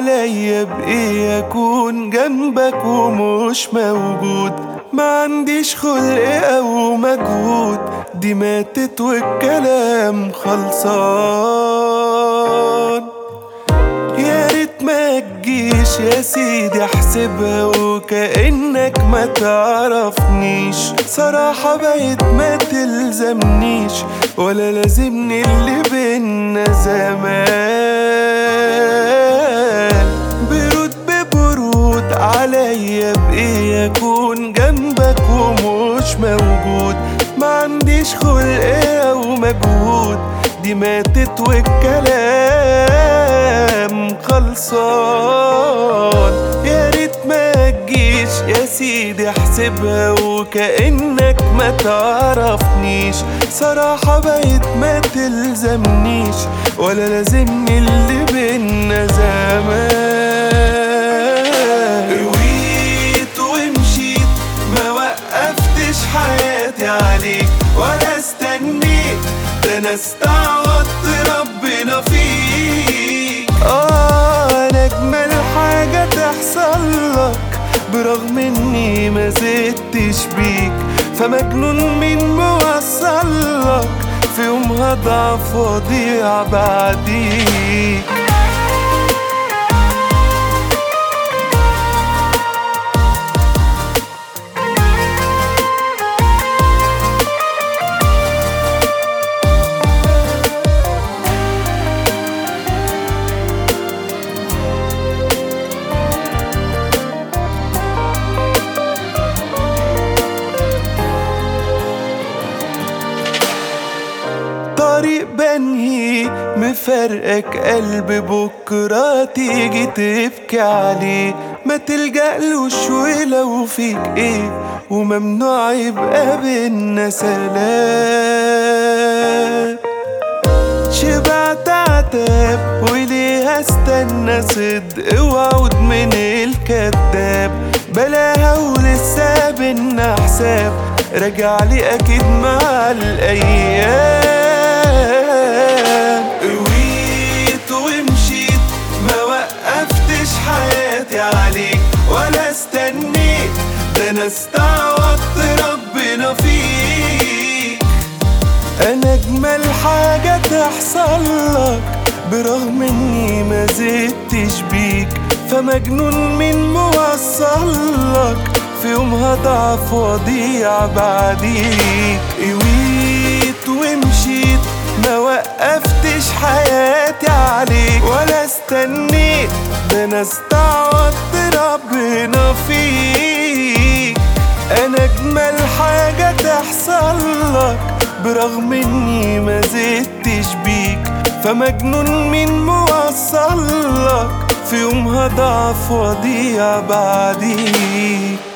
عليا بإيه أكون جنبك ومش موجود؟ ما عنديش خلق أو مجهود، دي ماتت والكلام خلصان. يا ريت ما تجيش يا سيدي احسبها وكأنك ما تعرفنيش، صراحة بقيت ما تلزمنيش ولا لازمني اللي بينا زمان. برود ببرود عليا بإيه أكون جنبك ومش موجود؟ ما عنديش خلق أو مجهود، دي ماتت والكلام خلصان. يا ريت ما تجيش يا سيدي احسبها وكأنك ما تعرفنيش، صراحة بقيت ما تلزمنيش ولا لازمني اللي بينا زمان. رويت ومشيت ما وقفتش حياتي عليك ولا استنيت، ده انا استعوضت ربنا فيك. انا اجمل حاجة تحصل لك برغم اني ما زدتش بيك، فمجنون مين موصل لك في يوم هضعف واضيع بعديك. طريق بنهي مفرقك قلب، بكرة تيجي تبكي عليه، ما تلجألوش ولو فيك ايه، وممنوع يبقى بينا سلام. شبعت عتاب وليه هستنى صدق وعود من الكذاب، بلاها ولسه بينا حساب، راجعلي اكيد مع الايام. قويت ومشيت ما وقفتش حياتي عليك ولا استنيت، ده انا استعوضت ربنا فيك. انا اجمل حاجة تحصل لك برغم اني ما زدتش بيك، فمجنون مين موصل لك في يوم هضعف واضيع بعديك. قويت ومشيت ما وقفتش حياتي عليك ولا استنيت، ده انا استعوضت ربنا فيك. انا اجمل حاجة تحصل لك برغم اني ما زدتش بيك، فمجنون مين موصل لك في يوم هضعف واضيع بعديك.